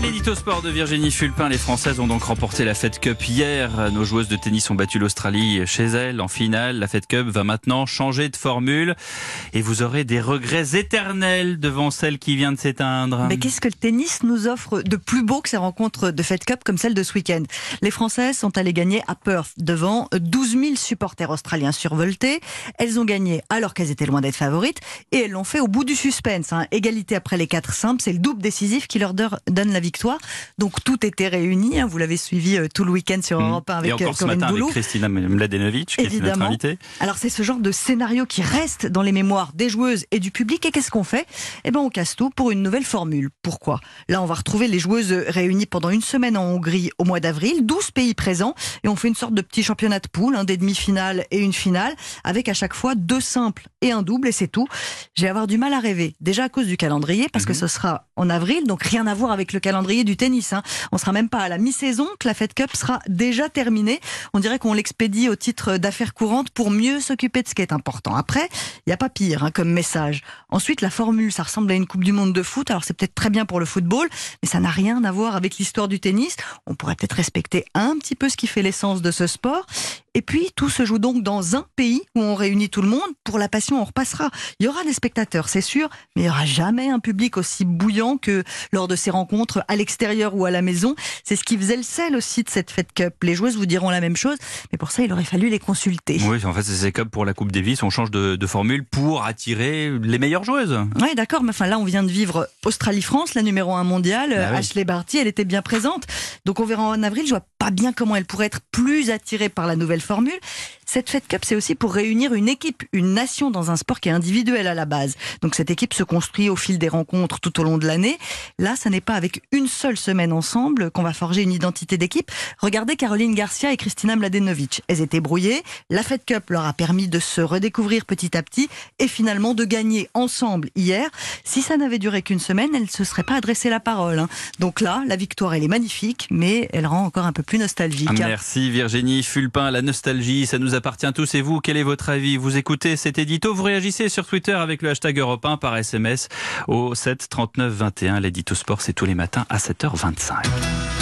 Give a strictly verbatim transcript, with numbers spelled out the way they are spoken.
l'édito sport de Virginie Fulpin. Les Françaises ont donc remporté la Fed Cup hier. Nos joueuses de tennis ont battu l'Australie chez elles en finale. La Fed Cup va maintenant changer de formule et vous aurez des regrets éternels devant celle qui vient de s'éteindre. Mais qu'est-ce que le tennis nous offre de plus beau que ces rencontres de Fed Cup comme celle de ce week-end? Les Françaises sont allées gagner à Perth devant douze mille supporters australiens survoltés. Elles ont gagné alors qu'elles étaient loin d'être favorites et elles l'ont fait au bout du suspense. Hein. Égalité après les quatre simples, c'est le double décisif qui leur donne la victoire. Donc tout était réuni. Hein. Vous l'avez suivi euh, tout le week-end sur Europe un avec et encore ce Corinne matin Boulou. avec Kristina Mladenovic, qui est notre invitée. Alors c'est ce genre de scénario qui reste dans les mémoires des joueuses et du public. Et qu'est-ce qu'on fait? Eh ben on casse tout pour une nouvelle formule. Pourquoi? Là on va retrouver les joueuses réunies pendant une semaine en Hongrie au mois d'avril, douze pays présents, et on fait une sorte de petit championnat de poule, hein, des demi-finales et une finale, avec à chaque fois deux simples et un double, et c'est tout. J'ai avoir du mal à rêver, déjà à cause du calendrier, parce mmh. que ce sera en avril, donc rien à voir avec le calendrier du tennis. Hein. On sera même pas à la mi-saison que la Fed Cup sera déjà terminée. On dirait qu'on l'expédie au titre d'affaires courantes pour mieux s'occuper de ce qui est important. Après, il n'y a pas pire hein, comme message. Ensuite, la formule, ça ressemble à une Coupe du Monde de foot. Alors c'est peut-être très bien pour le football, mais ça n'a rien à voir avec l'histoire du tennis. On pourrait peut-être respecter un petit peu ce qui fait l'essence de ce sport. Et puis, tout se joue donc dans un pays où on réunit tout le monde. Pour la passion, on repassera. Il y aura des spectateurs, c'est sûr, mais il n'y aura jamais un public aussi bouillant que lors de ces rencontres à l'extérieur ou à la maison. C'est ce qui faisait le sel aussi de cette Fed Cup. Les joueuses vous diront la même chose, mais pour ça, il aurait fallu les consulter. Oui, en fait, c'est comme pour la Coupe Davis, on change de, de formule pour attirer les meilleures joueuses. Oui, d'accord, mais enfin là, on vient de vivre Australie-France, la numéro un mondiale. Ah oui. Ashley Barty, elle était bien présente. Donc on verra en avril. Je vois pas bien comment elle pourrait être plus attirée par la nouvelle formule. Cette Fed Cup, c'est aussi pour réunir une équipe, une nation dans un sport qui est individuel à la base. Donc cette équipe se construit au fil des rencontres tout au long de l'année. Là, ça n'est pas avec une seule semaine ensemble qu'on va forger une identité d'équipe. Regardez Caroline Garcia et Kristina Mladenovic. Elles étaient brouillées. La Fed Cup leur a permis de se redécouvrir petit à petit et finalement de gagner ensemble hier. Si ça n'avait duré qu'une semaine, elles ne se seraient pas adressé la parole. Hein. Donc là, la victoire, elle est magnifique, mais elle rend encore un peu plus nostalgique. Merci Virginie Fulpin. La nostalgie, ça nous appartient tous. Et vous, quel est votre avis? Vous écoutez cet édito, vous réagissez sur Twitter avec le hashtag Europe un par S M S au sept trente-neuf vingt et un. L'édito sport, c'est tous les matins à sept heures vingt-cinq.